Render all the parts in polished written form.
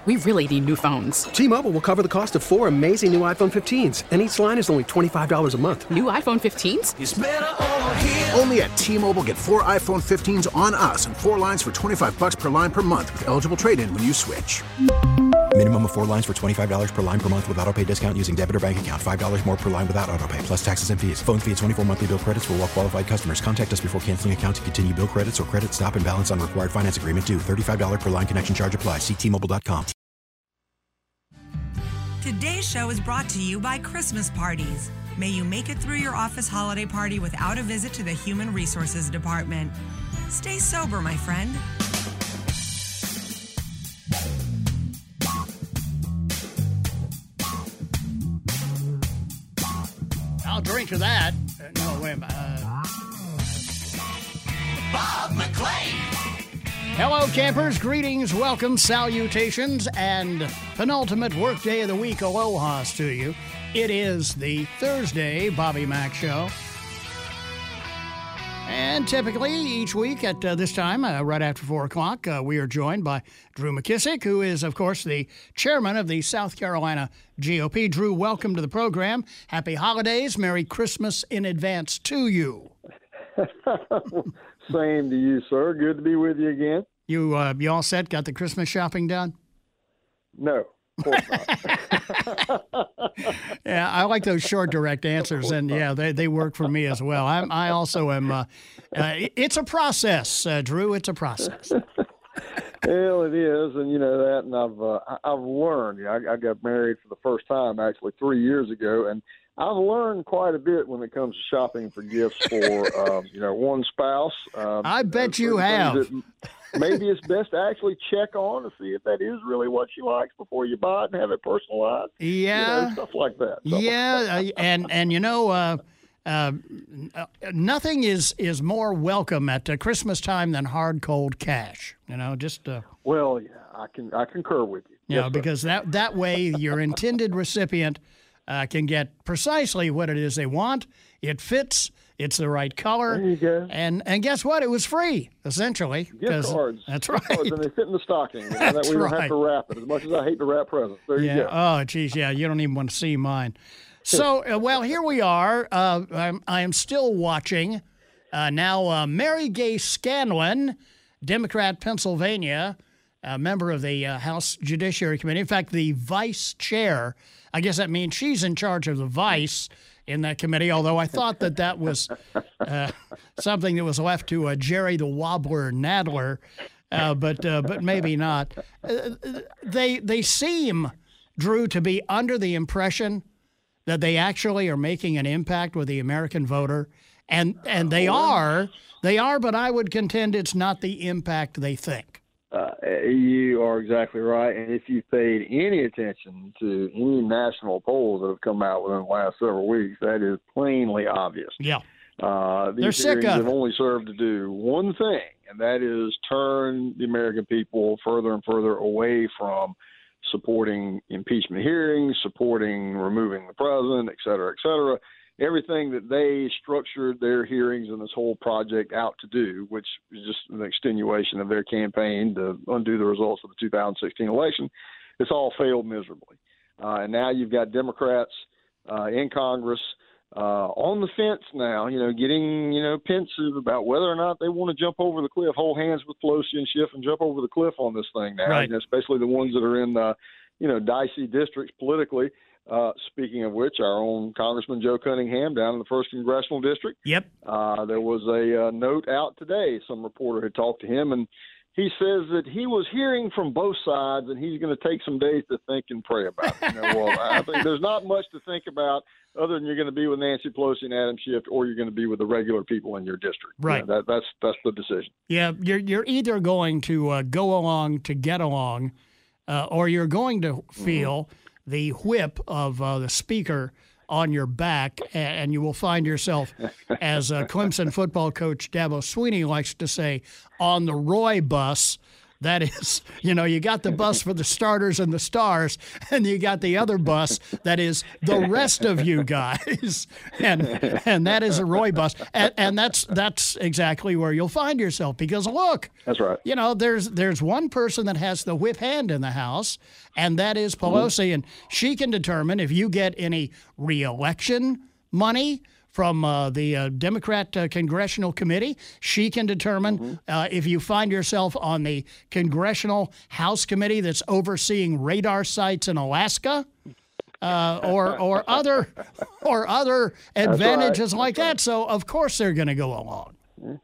We really need new phones. T-Mobile will cover the cost of 4 amazing new iPhone 15s, and each line is only $25 a month. New iPhone 15s? It's better over here. Only at T-Mobile, get 4 iPhone 15s on us and 4 lines for $25 per line per month with eligible trade-in when you switch. Minimum of 4 lines for $25 per line per month with autopay discount using debit or bank account. $5 more per line without autopay, plus taxes and fees. Phone fee at 24 monthly bill credits for well-qualified customers. Contact us before canceling account to continue bill credits or credit stop and balance on required finance agreement due. $35 per line connection charge applies. See T-Mobile.com. Today's show is brought to you by Christmas Parties. May you make it through your office holiday party without a visit to the Human Resources Department. Stay sober, my friend. I'll drink to that. No, wait a minute. Bob McClain. Hello, campers. Greetings, welcome, salutations, and penultimate workday of the week alohas to you. It is the Thursday Bobby Mack Show. And typically, each week at this time, right after 4 o'clock, we are joined by Drew McKissick, who is, of course, the chairman of the South Carolina GOP. Drew, welcome to the program. Happy holidays. Merry Christmas in advance to you. Same to you, sir. Good to be with you again. You all set? Got the Christmas shopping done? No, of course not. Yeah, I like those short, direct answers, and yeah, they work for me as well. I also am. It's a process, Drew. It's a process. Well, it is, and you know that, and I've learned. I got married for the first time actually 3 years ago, and I've learned quite a bit when it comes to shopping for gifts for one spouse. I bet you have. Maybe it's best to actually check on to see if that is really what she likes before you buy it and have it personalized. Yeah, stuff like that. Nothing is more welcome at Christmas time than hard cold cash. Well, yeah, I concur with you. Yeah, because that way your intended recipient can get precisely what it is they want. It fits. It's the right color. There you go. And guess what? It was free, essentially. Gift cards. That's Gift right. cards, and they fit in the stocking. That's that we don't right. have to wrap it. As much as I hate to wrap presents. There you go. Oh, geez, yeah. You don't even want to see mine. So, well, here we are. I am still watching. Now, Mary Gay Scanlon, Democrat, Pennsylvania, a member of the House Judiciary Committee. In fact, the vice chair. I guess that means she's in charge of the vice in that committee, although I thought that was something that was left to Jerry the Wobbler Nadler, but maybe not. They seem, Drew, to be under the impression that they actually are making an impact with the American voter, and they are, but I would contend it's not the impact they think. You are exactly right. And if you've paid any attention to any national polls that have come out within the last several weeks, that is plainly obvious. Yeah. These They're sick hearings of have it. only served to do one thing, and that is turn the American people further and further away from supporting impeachment hearings, supporting removing the president, et cetera, et cetera. Everything that they structured their hearings and this whole project out to do, which is just an extenuation of their campaign to undo the results of the 2016 election, it's all failed miserably. And now you've got Democrats in Congress on the fence now, getting, pensive about whether or not they want to jump over the cliff, hold hands with Pelosi and Schiff and jump over the cliff on this thing now, Right. Especially the ones that are in, dicey districts politically. Speaking of which, our own Congressman Joe Cunningham down in the 1st Congressional District. Yep. There was a note out today. Some reporter had talked to him, and he says that he was hearing from both sides, and he's going to take some days to think and pray about it. Well, I think there's not much to think about other than you're going to be with Nancy Pelosi and Adam Schiff, or you're going to be with the regular people in your district. Right. That's the decision. Yeah, you're either going to go along to get along, or you're going to feel the whip of the speaker on your back, and you will find yourself, as Clemson football coach Dabo Swinney likes to say, on the Roy bus, That is, you got the bus for the starters and the stars, and you got the other bus that is the rest of you guys, and that is a Roy bus, and that's exactly where you'll find yourself, because look, that's right. There's one person that has the whip hand in the House, and that is Pelosi, and she can determine if you get any re-election money from the Democrat Congressional Committee. She can determine if you find yourself on the Congressional House Committee that's overseeing radar sites in Alaska, or other advantages like that. So of course they're going to go along. And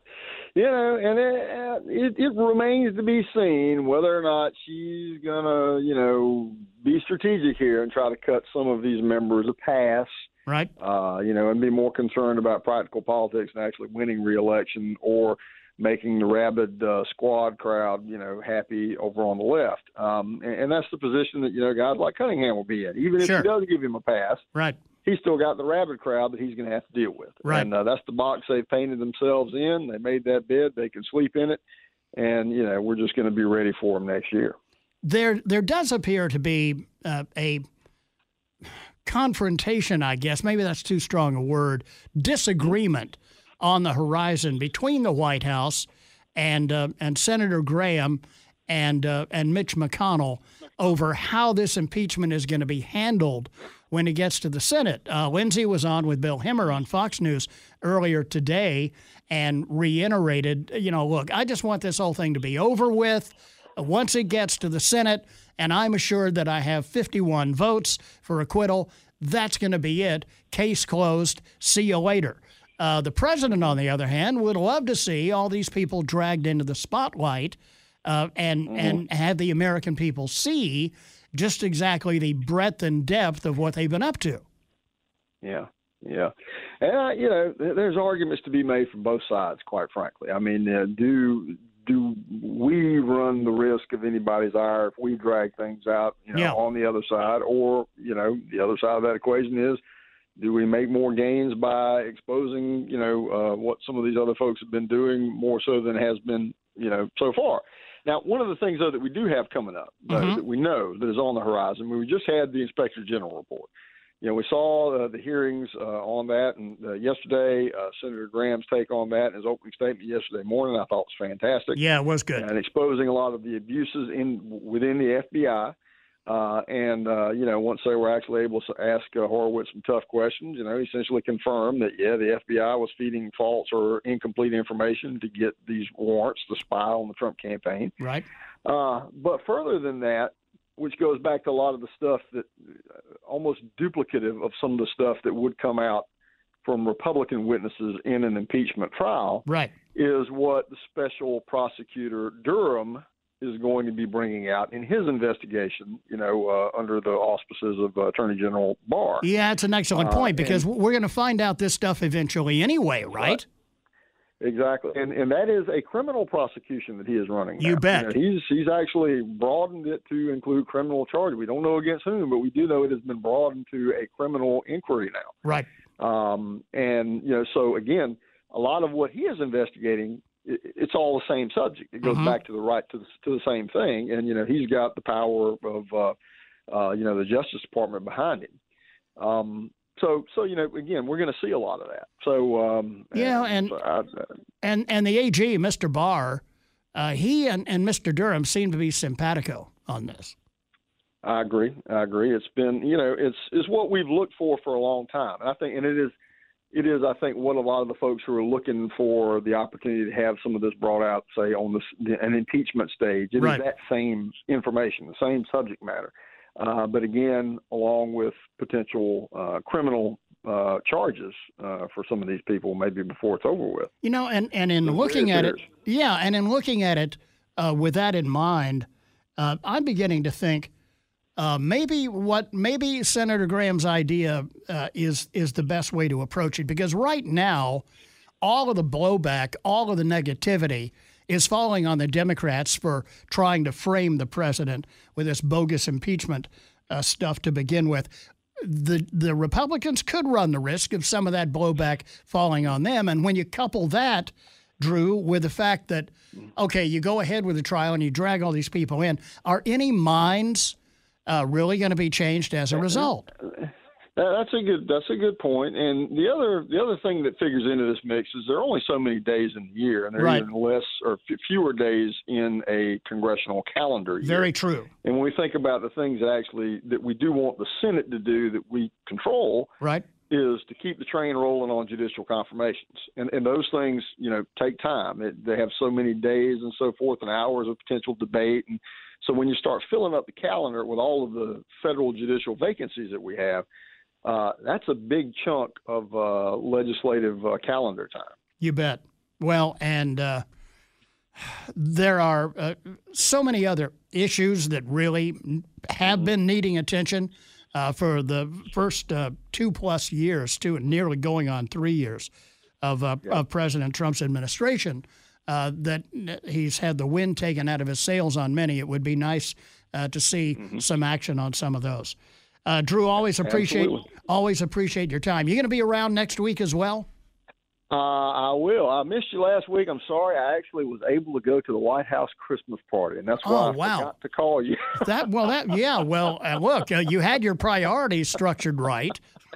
it remains to be seen whether or not she's going to, be strategic here and try to cut some of these members a pass. Right. And be more concerned about practical politics and actually winning re-election, or making the rabid squad crowd, happy over on the left. And that's the position that, guys like Cunningham will be in. Even if she does give him a pass, right, he's still got the rabid crowd that he's going to have to deal with. Right. And that's the box they've painted themselves in. They made that bed. They can sleep in it. And, we're just going to be ready for them next year. There does appear to be a confrontation, I guess, maybe that's too strong a word, disagreement on the horizon between the White House and Senator Graham and Mitch McConnell over how this impeachment is going to be handled when it gets to the Senate. Lindsay was on with Bill Hemmer on Fox News earlier today and reiterated, look, I just want this whole thing to be over with once it gets to the Senate, and I'm assured that I have 51 votes for acquittal. That's going to be it. Case closed. See you later. The president, on the other hand, would love to see all these people dragged into the spotlight and have the American people see just exactly the breadth and depth of what they've been up to. Yeah. And, there's arguments to be made from both sides, quite frankly. I mean, do we run the risk of anybody's ire if we drag things out, on the other side? Or, the other side of that equation is, do we make more gains by exposing, what some of these other folks have been doing more so than has been, so far? Now, one of the things, though, that we do have coming up that we know that is on the horizon, we just had the Inspector General report. We saw the hearings on that, and yesterday, Senator Graham's take on that in his opening statement yesterday morning, I thought was fantastic. Yeah, it was good. And exposing a lot of the abuses within the FBI. Once they were actually able to ask Horowitz some tough questions, he essentially confirmed that, the FBI was feeding false or incomplete information to get these warrants to spy on the Trump campaign. Right. But further than that, which goes back to a lot of the stuff that almost duplicative of some of the stuff that would come out from Republican witnesses in an impeachment trial, right, is what the special prosecutor Durham is going to be bringing out in his investigation, under the auspices of Attorney General Barr. Yeah, it's an excellent point, because we're going to find out this stuff eventually anyway, right? Exactly. And that is a criminal prosecution that he is running now. You bet. He's actually broadened it to include criminal charges. We don't know against whom, but we do know it has been broadened to a criminal inquiry now. Right. So again, a lot of what he is investigating, it's all the same subject. It goes back to the right to the same thing. And, he's got the power of, the Justice Department behind him. So again, we're going to see a lot of that. So and the AG, Mr. Barr, he and Mr. Durham seem to be simpatico on this. I agree. It's been, it's what we've looked for a long time, and I think, and it is, I think, what a lot of the folks who are looking for the opportunity to have some of this brought out, say on an impeachment stage, it is that same information, the same subject matter. But again, along with potential criminal charges for some of these people, maybe before it's over with. And in looking at it, with that in mind, I'm beginning to think maybe Senator Graham's idea is the best way to approach it, because right now, all of the blowback, all of the negativity is falling on the Democrats for trying to frame the president with this bogus impeachment stuff to begin with. The Republicans could run the risk of some of that blowback falling on them. And when you couple that Drew, with the fact that, okay, you go ahead with the trial and you drag all these people in. Are any minds really going to be changed as a result? That's a good point. And the other thing that figures into this mix is there are only so many days in the year, and there are even less or fewer days in a congressional calendar year. Very true. And when we think about the things that we do want the Senate to do that we control, right, is to keep the train rolling on judicial confirmations. And those things, take time. They have so many days and so forth and hours of potential debate. And so when you start filling up the calendar with all of the federal judicial vacancies that we have, that's a big chunk of legislative calendar time. You bet. Well, and there are so many other issues that really have been needing attention for the first 2+ years, nearly going on 3 years of President Trump's administration, that he's had the wind taken out of his sails on many. It would be nice to see some action on some of those. Drew, always appreciate your time. You going to be around next week as well? I will. I missed you last week. I'm sorry. I actually was able to go to the White House Christmas party, and that's why I forgot to call you. Look, you had your priorities structured right.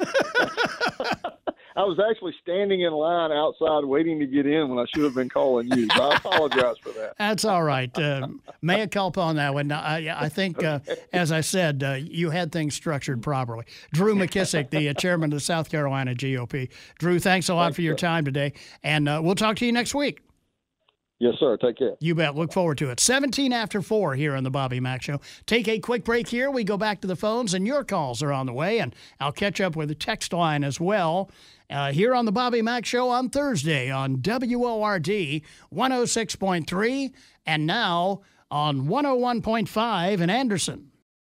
I was actually standing in line outside waiting to get in when I should have been calling you. So I apologize for that. That's all right. Mea culpa on that one. I think, as I said, you had things structured properly. Drew McKissick, the chairman of the South Carolina GOP. Drew, thanks a lot for your time today, and we'll talk to you next week. Yes, sir. Take care. You bet. Look forward to it. 17 after 4 here on the Bobby Mack Show. Take a quick break here. We go back to the phones, and your calls are on the way, and I'll catch up with the text line as well. Here on the Bobby Mack Show on Thursday on WORD 106.3 and now on 101.5 in Anderson.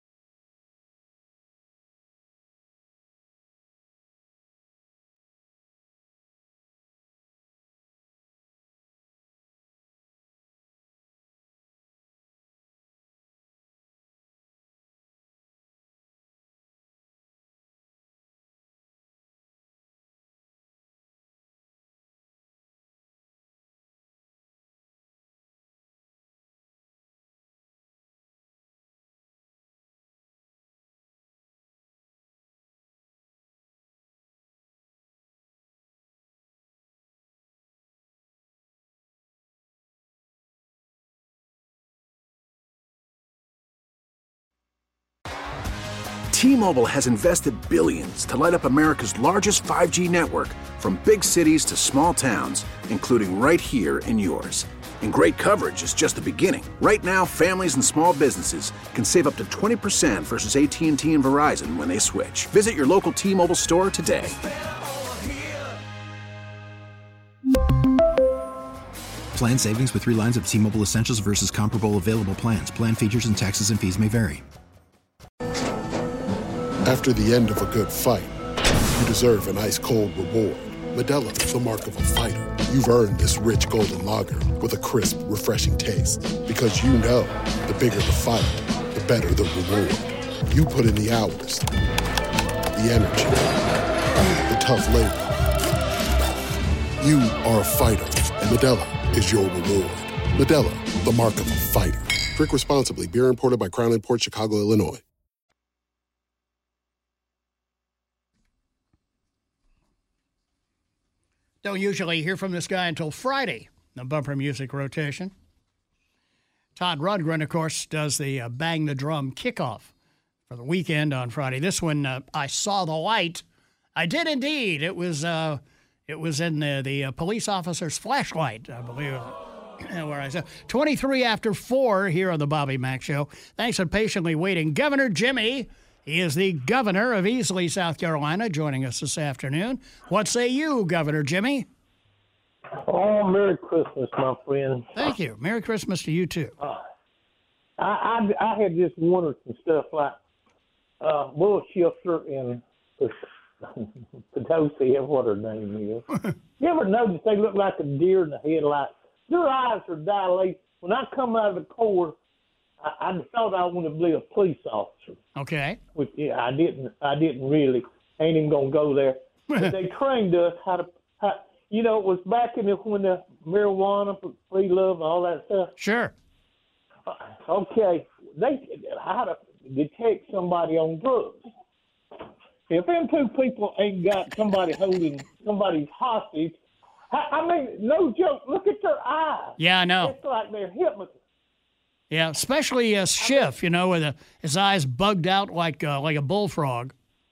T-Mobile has invested billions to light up America's largest 5G network, from big cities to small towns, including right here in yours. And great coverage is just the beginning. Right now, families and small businesses can save up to 20% versus AT&T and Verizon when they switch. Visit your local T-Mobile store today. Plan savings with 3 lines of T-Mobile Essentials versus comparable available plans. Plan features and taxes and fees may vary. After the end of a good fight, you deserve an ice-cold reward. Modelo is the mark of a fighter. You've earned this rich golden lager with a crisp, refreshing taste. Because you know, the bigger the fight, the better the reward. You put in the hours, the energy, the tough labor. You are a fighter, and Modelo is your reward. Modelo, the mark of a fighter. Drink responsibly. Beer imported by Crown Imports, Chicago, Illinois. Don't usually hear from this guy until Friday, the bumper music rotation. Todd Rundgren, of course, does the Bang the Drum kickoff for the weekend on Friday. This one, I saw the light. I did indeed. It was in the police officer's flashlight, I believe, where I saw 23 after 4 here on the Bobby Mack Show. Thanks for patiently waiting. Governor Jimmy. He is the governor of Easley, South Carolina, joining us this afternoon. What say you, Governor Jimmy? Oh, Merry Christmas, my friend. Thank you. Merry Christmas to you, too. I had just wondered some stuff like Bull Shifter and Potosi, what her name is. You ever notice they look like a deer in the headlights? Their eyes are dilated. When I come out of the Corps, I thought I wanted to be a police officer. Okay. Which, yeah, I didn't really. Ain't even gonna go there. But they trained us how to. it was back in when the marijuana, free love, and all that stuff. Sure. Okay, how to detect somebody on drugs. If them two people ain't got somebody holding somebody's hostage, I mean, no joke, look at their eyes. Yeah, I know. It's like they're hypnotized. Yeah, especially Schiff, with his eyes bugged out like a bullfrog.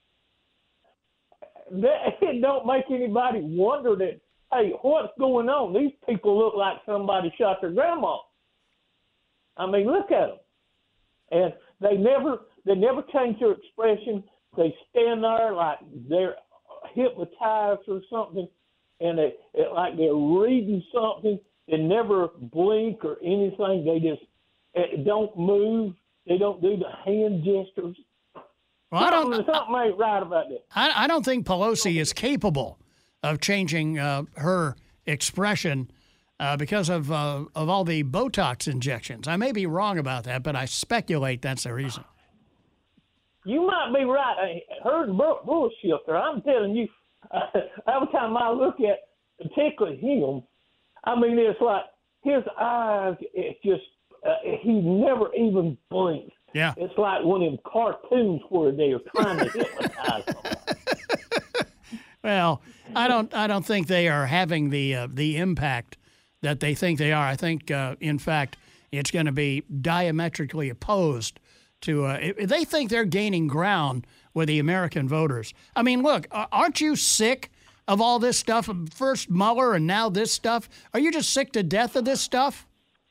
It don't make anybody wonder that, hey, what's going on? These people look like somebody shot their grandma. I mean, look at them. And they never change their expression. They stand there like they're hypnotized or something, and like they're reading something. They never blink or anything. They just don't move. They don't do the hand gestures. Well, something ain't right about that. I don't think Pelosi is capable of changing her expression because of all the Botox injections. I may be wrong about that, but I speculate that's the reason. You might be right. Her's bullshit there. I'm telling you, every time I look at particularly him, I mean, it's like his eyes, it's just, he never even blinks. Yeah. It's like one of them cartoons where they're trying to hypnotize them. Well, I don't think they are having the impact that they think they are. I think, in fact, it's going to be diametrically opposed to. They think they're gaining ground with the American voters. I mean, look, aren't you sick of all this stuff? First Mueller and now this stuff. Are you just sick to death of this stuff?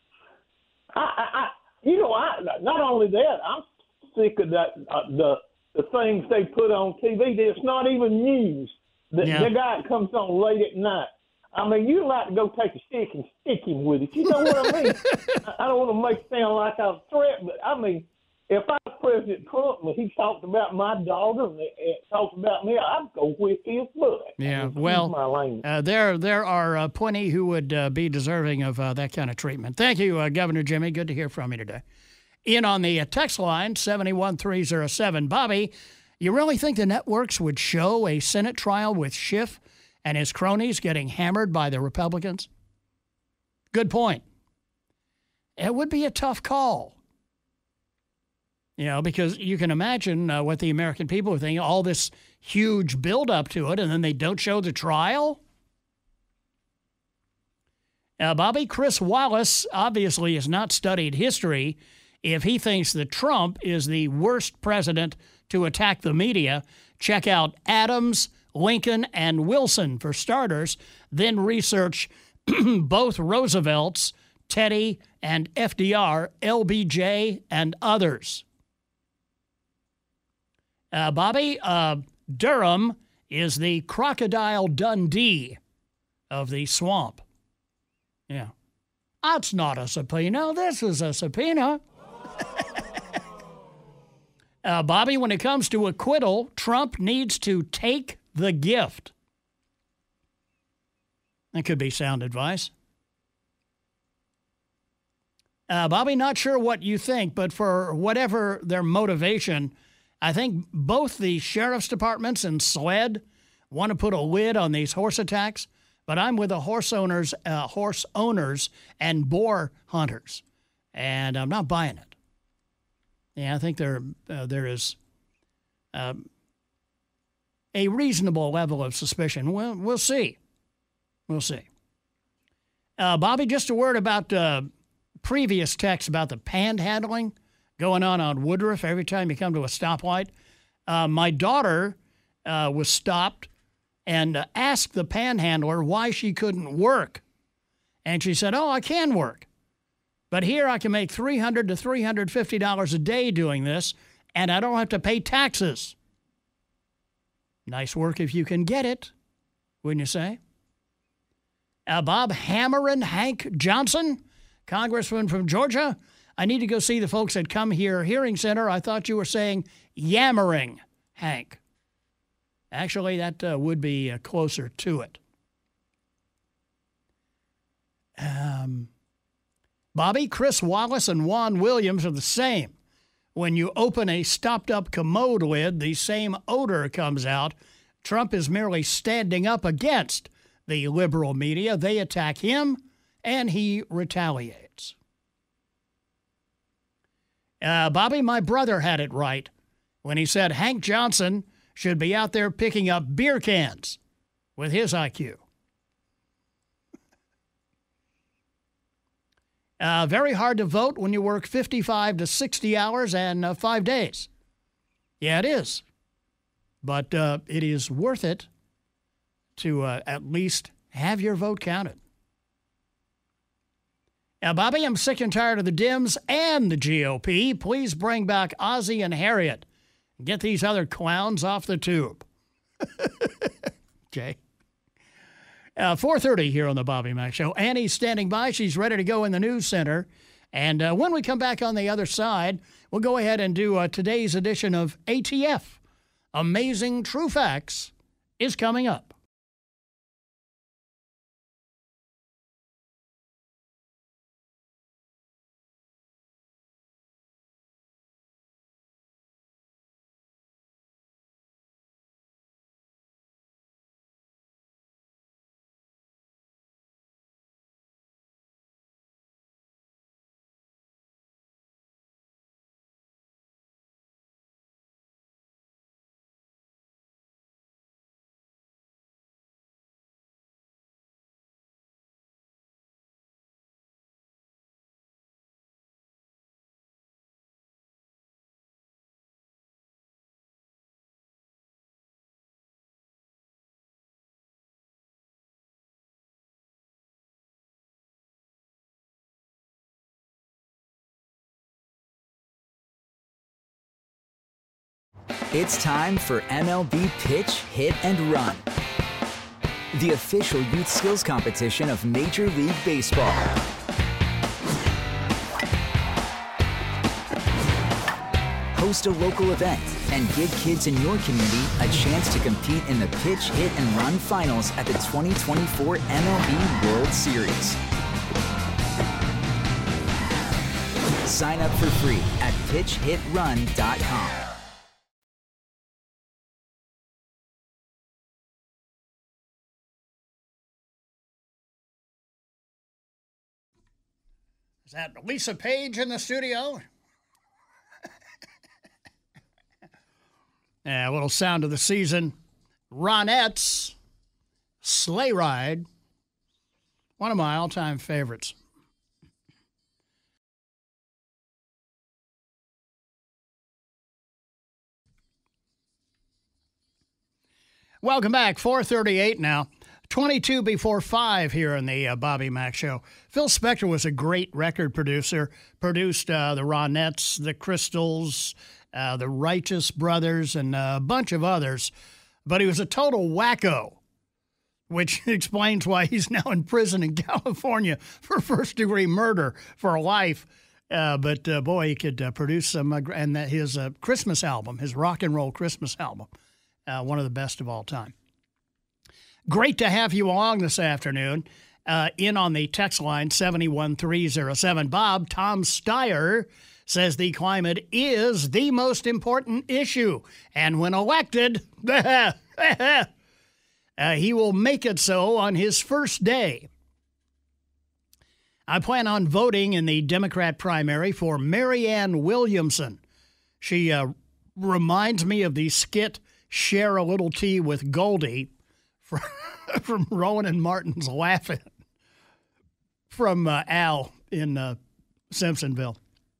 Not only that, I'm sick of that the things they put on TV. It's not even news. The guy that comes on late at night. I mean, you'd like to go take a stick and stick him with it. You know what I mean? I don't want to make it sound like I was threatened, but I mean, if I was President Trump and he talked about my daughter and talked about me, I'd go whip his butt. Yeah, well, there are plenty who would be deserving of that kind of treatment. Thank you, Governor Jimmy. Good to hear from you today. In on the text line, 71307. Bobby, you really think the networks would show a Senate trial with Schiff and his cronies getting hammered by the Republicans? Good point. It would be a tough call. Because you can imagine what the American people are thinking, all this huge buildup to it, and then they don't show the trial. Bobby, Chris Wallace obviously has not studied history if he thinks that Trump is the worst president to attack the media. Check out Adams, Lincoln, and Wilson for starters, then research both Roosevelt's, Teddy, and FDR, LBJ, and others. Bobby, Durham is the Crocodile Dundee of the swamp. Yeah. That's not a subpoena. This is a subpoena. Bobby, when it comes to acquittal, Trump needs to take the gift. That could be sound advice. Bobby, not sure what you think, but for whatever their motivation, I think both the sheriff's departments and SLED want to put a lid on these horse attacks, but I'm with the horse owners and boar hunters, and I'm not buying it. Yeah, I think there is a reasonable level of suspicion. We'll see. We'll see. Bobby, just a word about previous text about the panhandling going on Woodruff every time you come to a stoplight. My daughter was stopped and asked the panhandler why she couldn't work. And she said, I can work. But here I can make $300 to $350 a day doing this, and I don't have to pay taxes. Nice work if you can get it, wouldn't you say? Bob Hammerin Hank Johnson, congressman from Georgia. I need to go see the folks at Come Here Hearing Center. I thought you were saying yammering, Hank. Actually, that would be closer to it. Bobby, Chris Wallace and Juan Williams are the same. When you open a stopped-up commode lid, the same odor comes out. Trump is merely standing up against the liberal media. They attack him, and he retaliates. Bobby, my brother had it right when he said Hank Johnson should be out there picking up beer cans with his IQ. Very hard to vote when you work 55 to 60 hours and 5 days. Yeah, it is. But it is worth it to at least have your vote counted. Now, Bobby, I'm sick and tired of the Dems and the GOP. Please bring back Ozzie and Harriet. Get these other clowns off the tube. Okay. 4:30 here on the Bobby Mack Show. Annie's standing by. She's ready to go in the news center. And when we come back on the other side, we'll go ahead and do today's edition of ATF. Amazing True Facts is coming up. It's time for MLB Pitch, Hit, and Run, the official youth skills competition of Major League Baseball. Host a local event and give kids in your community a chance to compete in the Pitch, Hit, and Run finals at the 2024 MLB World Series. Sign up for free at pitchhitrun.com. Is that Lisa Page in the studio? Yeah, a little sound of the season. Ronettes, Sleigh Ride. One of my all-time favorites. Welcome back. 4:38 now. 22 before 5 here on the Bobby Mack Show. Phil Spector was a great record producer. Produced the Ronettes, the Crystals, the Righteous Brothers, and a bunch of others. But he was a total wacko, which explains why he's now in prison in California for first-degree murder for life. But boy, he could produce some, and his Christmas album, his rock and roll Christmas album, one of the best of all time. Great to have you along this afternoon. In on the text line, 71307. Bob, Tom Steyer says the climate is the most important issue. And when elected, he will make it so on his first day. I plan on voting in the Democrat primary for Marianne Williamson. She reminds me of the skit Share a Little Tea with Goldie from Rowan and Martin's Laugh-In from Al in Simpsonville.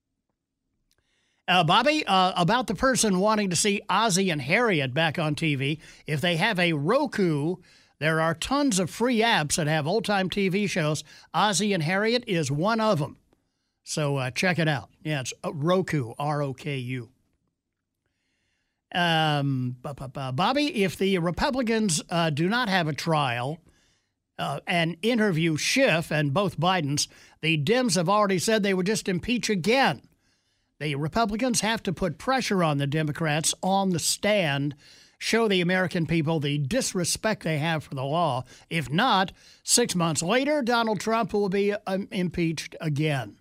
Bobby, about the person wanting to see Ozzie and Harriet back on TV, if they have a Roku, there are tons of free apps that have old-time TV shows. Ozzie and Harriet is one of them. So check it out. Yeah, it's Roku, R-O-K-U. Bobby, if the Republicans do not have a trial and interview Schiff and both Bidens, the Dems have already said they would just impeach again. The Republicans have to put pressure on the Democrats on the stand, show the American people the disrespect they have for the law. If not, 6 months later, Donald Trump will be impeached again.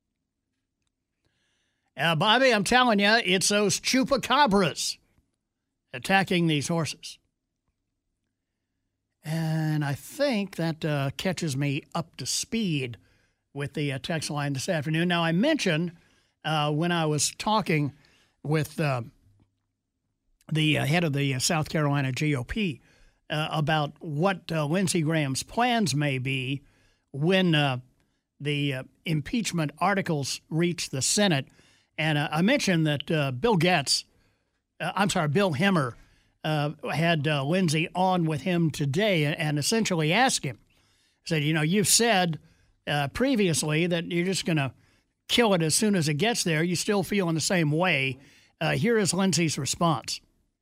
Bobby, I'm telling you, it's those chupacabras attacking these horses. And I think that catches me up to speed with the text line this afternoon. Now, I mentioned when I was talking with the head of the South Carolina GOP about what Lindsey Graham's plans may be when the impeachment articles reach the Senate. And I mentioned that Bill Hemmer had Lindsey on with him today and essentially asked him, said, you've said previously that you're just going to kill it as soon as it gets there. You still feel in the same way. Here is Lindsey's response.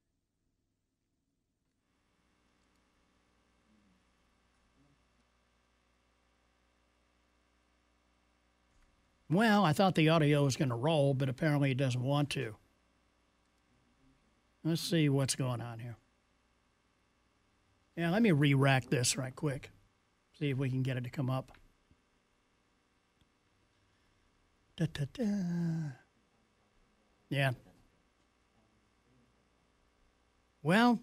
Well, I thought the audio was going to roll, but apparently it doesn't want to. Let's see what's going on here. Yeah, let me re-rack this right quick. See if we can get it to come up. Da-da-da. Yeah. Well,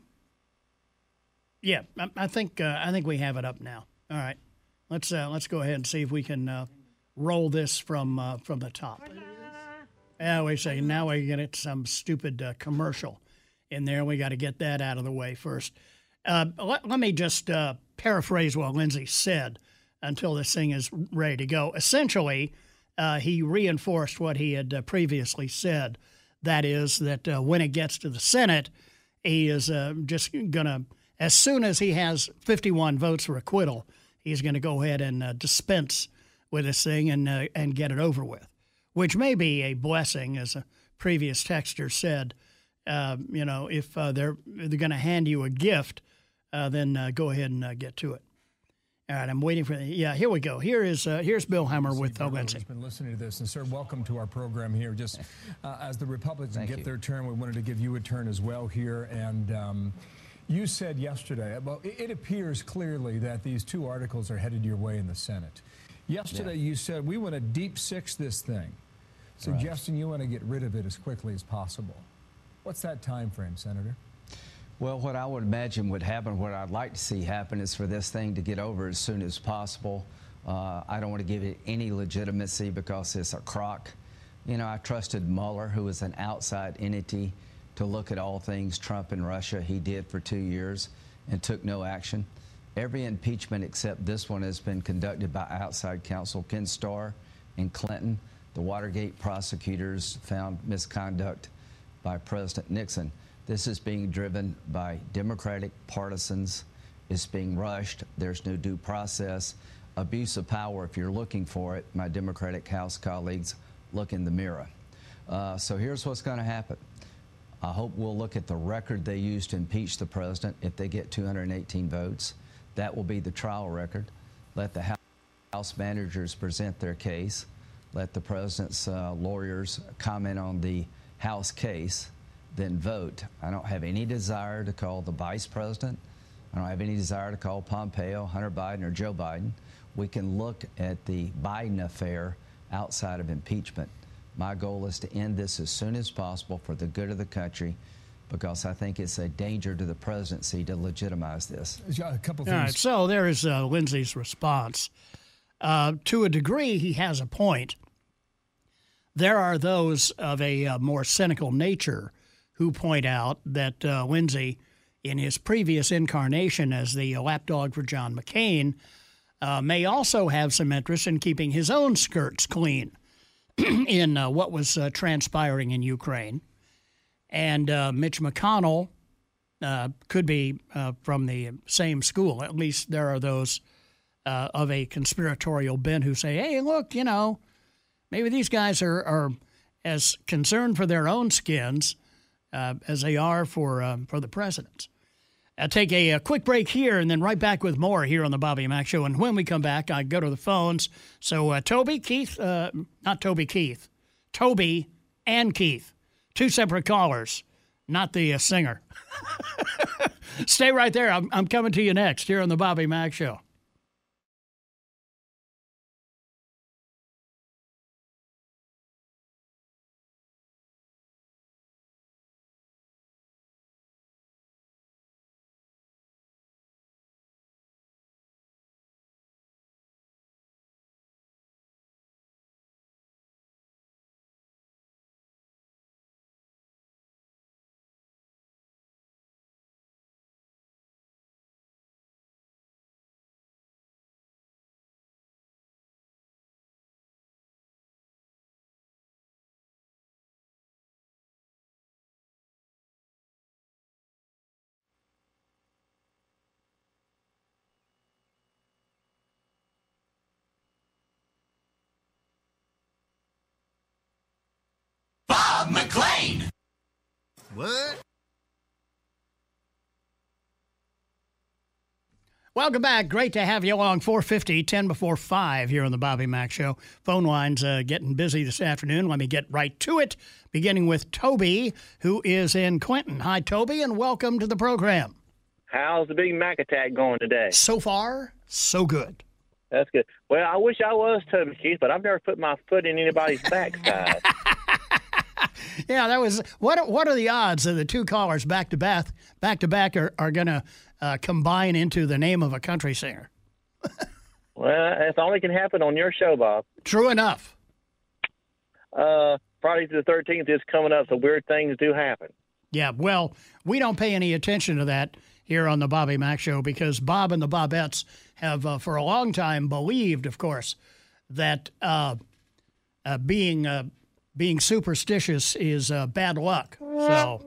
yeah, I think we have it up now. All right, let's go ahead and see if we can roll this from the top. Yeah, wait a second. Now we get some stupid commercial in there. We got to get that out of the way first. Let me just paraphrase what Lindsey said until this thing is ready to go. Essentially, he reinforced what he had previously said. That is that when it gets to the Senate, he is just going to, as soon as he has 51 votes for acquittal, he's going to go ahead and dispense with this thing and get it over with, which may be a blessing, as a previous texter said. If they're going to hand you a gift, then go ahead and get to it. All right, I'm waiting for here we go. Here's Bill Hemmer with Lindsey. Who's been listening to this, and sir, welcome to our program here. Just as the Republicans get their turn, we wanted to give you a turn as well here. And you said yesterday, well, it appears clearly that these two articles are headed your way in the Senate. Yesterday, you said we want to deep six this thing, suggesting you want to get rid of it as quickly as possible. What's that time frame, Senator? Well, what I would imagine would happen, what I'd like to see happen, is for this thing to get over as soon as possible. I don't want to give it any legitimacy because it's a crock. I trusted Mueller, who is an outside entity, to look at all things Trump and Russia. He did for 2 years and took no action. Every impeachment except this one has been conducted by outside counsel. Ken Starr and Clinton. The Watergate prosecutors found misconduct by President Nixon. This is being driven by Democratic partisans. It's being rushed. There's no due process. Abuse of power, if you're looking for it, my Democratic House colleagues, look in the mirror. So here's what's going to happen. I hope we'll look at the record they used to impeach the president. If they get 218 votes, that will be the trial record. Let the House managers present their case. Let the president's lawyers comment on the House case, then vote. I don't have any desire to call the vice president. I don't have any desire to call Pompeo, Hunter Biden, or Joe Biden. We can look at the Biden affair outside of impeachment. My goal is to end this as soon as possible for the good of the country, because I think it's a danger to the presidency to legitimize this. A couple things. All right, so there is Lindsey's response. To a degree, he has a point. There are those of a more cynical nature who point out that Lindsey, in his previous incarnation as the lapdog for John McCain, may also have some interest in keeping his own skirts clean in what was transpiring in Ukraine. And Mitch McConnell could be from the same school. At least there are those of a conspiratorial bent who say, hey, look, maybe these guys are as concerned for their own skins as they are for the president's. I'll take a quick break here and then right back with more here on the Bobby Mack Show. And when we come back, I go to the phones. So Toby and Keith, two separate callers, not the singer. Stay right there. I'm coming to you next here on the Bobby Mack Show. What? Welcome back. Great to have you along. 4:50, 10 before 5 here on the Bobby Mack Show. Phone lines getting busy this afternoon. Let me get right to it, beginning with Toby, who is in Clinton. Hi, Toby, and welcome to the program. How's the Big Mac attack going today? So far, so good. That's good. Well, I wish I was Toby Keith, but I've never put my foot in anybody's backside. Yeah, that was. What are the odds that the two callers back to back are going to combine into the name of a country singer? Well, that's only can happen on your show, Bob. True enough. Friday the 13th is coming up, so weird things do happen. Yeah, well, we don't pay any attention to that here on the Bobby Mack Show because Bob and the Bobettes have for a long time believed, of course, that being superstitious is bad luck. So,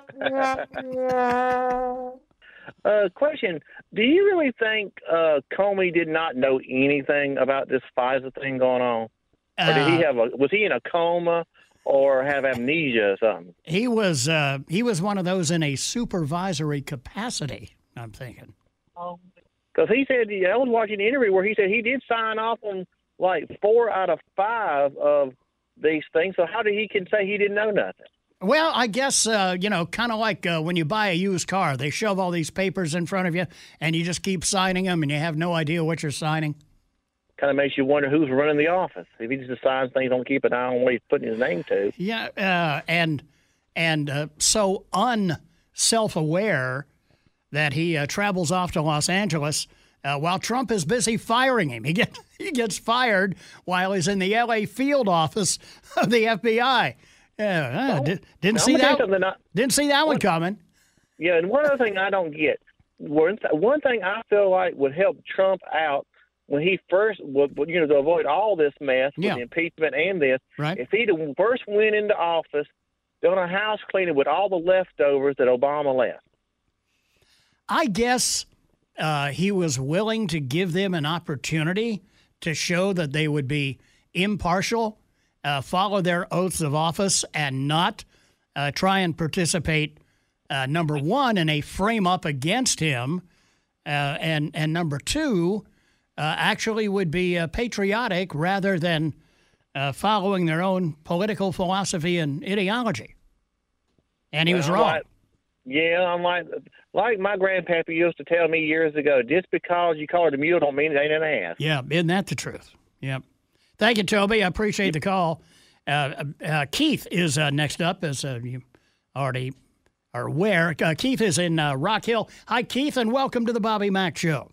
question: do you really think Comey did not know anything about this FISA thing going on, or did he was he in a coma or have amnesia or something? He was one of those in a supervisory capacity, I'm thinking. Because he said, I was watching an interview where he said he did sign off on like 4 out of 5 of these things. So how did he can say he didn't know nothing? Well, I guess, kind of like when you buy a used car, they shove all these papers in front of you and you just keep signing them and you have no idea what you're signing. Kind of makes you wonder who's running the office. If he just signs things, don't keep an eye on what he's putting his name to. Yeah, and so unself-aware that he travels off to Los Angeles while Trump is busy firing him. He gets fired while he's in the L.A. field office of the FBI. Didn't see that one coming. Yeah, and one other thing I don't get. One thing I feel like would help Trump out when he first, to avoid all this mess with the impeachment and this, right. If he first went into office, done a house cleaning with all the leftovers that Obama left. I guess he was willing to give them an opportunity to show that they would be impartial, follow their oaths of office, and not try and participate, number one, in a frame-up against him, and number two, actually would be patriotic rather than following their own political philosophy and ideology. And he was wrong. I'm like my grandpappy used to tell me years ago, just because you call it a mule don't mean it ain't an ass. Yeah, isn't that the truth? Yeah. Thank you, Toby. I appreciate the call. Keith is next up, as you already are aware. Keith is in Rock Hill. Hi, Keith, and welcome to the Bobby Mack Show.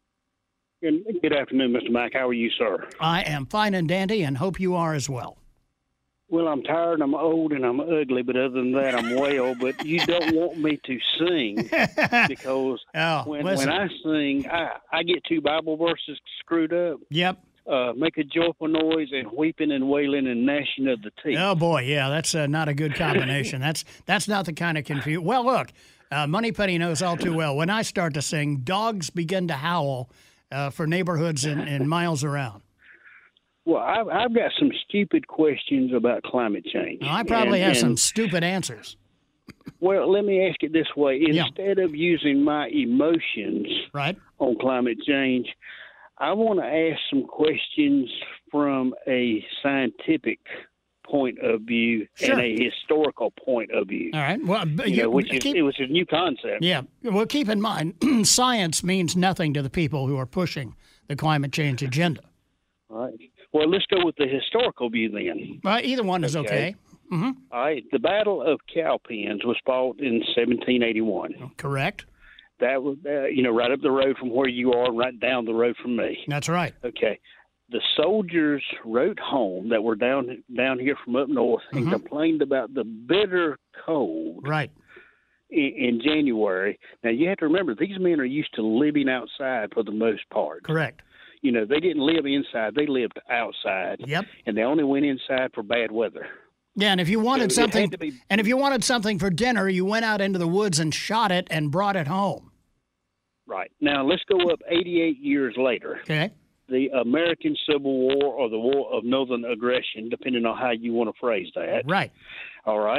Good afternoon, Mr. Mack. How are you, sir? I am fine and dandy, and hope you are as well. Well, I'm tired, I'm old, and I'm ugly, but other than that, I'm well. But you don't want me to sing because when I sing, I get 2 Bible verses screwed up. Yep. Make a joyful noise and weeping and wailing and gnashing of the teeth. Oh, boy, yeah, that's not a good combination. That's not the kind of confusion. Well, look, Moneypenny knows all too well. When I start to sing, dogs begin to howl for neighborhoods and miles around. Well, I've got some stupid questions about climate change. I probably have some stupid answers. Well, let me ask it this way. Instead of using my emotions on climate change, I want to ask some questions from a scientific point of view and a historical point of view. All right. Well, it was a new concept. Yeah. Well, keep in mind, science means nothing to the people who are pushing the climate change agenda. All right. Well, let's go with the historical view then. Either one is okay. Mm-hmm. All right. The Battle of Cowpens was fought in 1781. Correct. That was, right up the road from where you are, right down the road from me. That's right. Okay. The soldiers wrote home that were down here from up north and complained about the bitter cold. Right. In January. Now, you have to remember, these men are used to living outside for the most part. Correct. They didn't live inside; they lived outside. Yep. And they only went inside for bad weather. Yeah, and if you wanted something, for dinner, you went out into the woods and shot it and brought it home. Right. Now let's go up 88 years later. Okay. The American Civil War, or the War of Northern Aggression, depending on how you want to phrase that. Right. All right.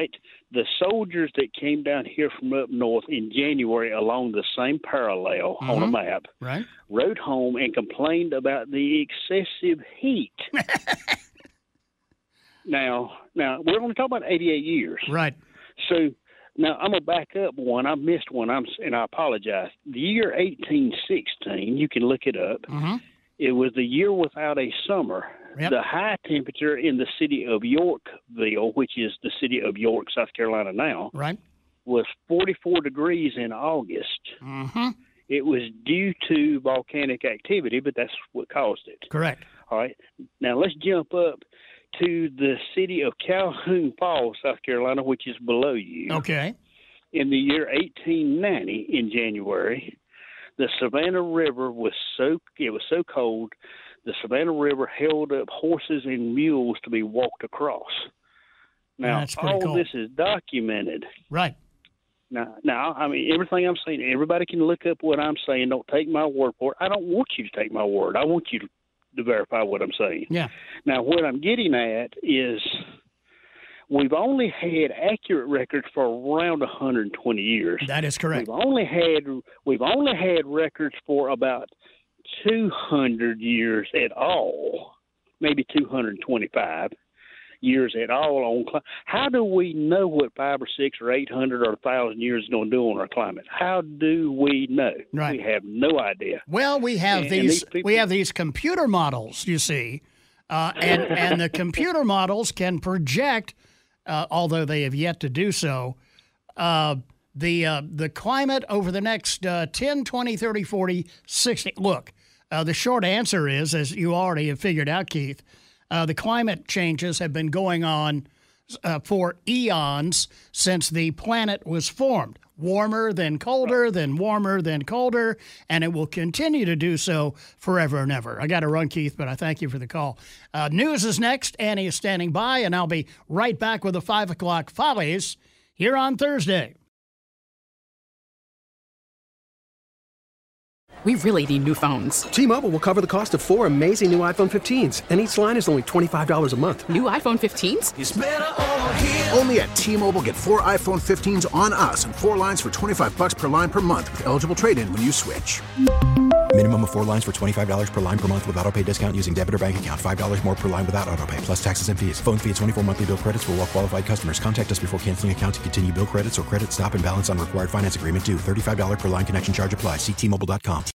the soldiers that came down here from up north in January along the same parallel on a map rode home and complained about the excessive heat. Now, we're only talking about 88 years. Right. So now I'm going to back up one. I missed one, and I apologize. The year 1816, you can look it up. It was the year without a summer. Yep. The high temperature in the city of Yorkville, which is the city of York, South Carolina now, was 44 degrees in August. It was due to volcanic activity, but that's what caused it. Correct. All right. Now let's jump up to the city of Calhoun Falls, South Carolina, which is below you. Okay. In the year 1890, in January, the Savannah River was so cold, the Savannah River held up horses and mules to be walked across. Now, all cool. this is documented. Right. Now, I mean, everything I'm saying, everybody can look up what I'm saying. Don't take my word for it. I don't want you to take my word. I want you to verify what I'm saying. Yeah. Now, what I'm getting at is we've only had accurate records for around 120 years. That is correct. We've only had records for about 200 years at all, maybe 225 years at all on climate. How do we know what 5 or 6 or 800 or 1,000 years is going to do on our climate? How do we know? Right. We have no idea. Well, we have these computer models, you see, and the computer models can project, although they have yet to do so, the climate over the next 10, 20, 30, 40, 60. Look, the short answer is, as you already have figured out, Keith, the climate changes have been going on for eons since the planet was formed. Warmer, then colder, then warmer, then colder, and it will continue to do so forever and ever. I got to run, Keith, but I thank you for the call. News is next. Annie is standing by, and I'll be right back with the 5 o'clock Follies here on Thursday. We really need new phones. T-Mobile will cover the cost of 4 amazing new iPhone 15s, and each line is only $25 a month. New iPhone 15s? It's better over here. Only at T-Mobile, get 4 iPhone 15s on us and 4 lines for $25 per line per month with eligible trade-in when you switch. Minimum of 4 lines for $25 per line per month with autopay discount using debit or bank account. $5 more per line without autopay, plus taxes and fees. Phone fee at 24 monthly bill credits for well-qualified customers. Contact us before canceling account to continue bill credits or credit stop and balance on required finance agreement due. $35 per line connection charge applies. See T-Mobile.com.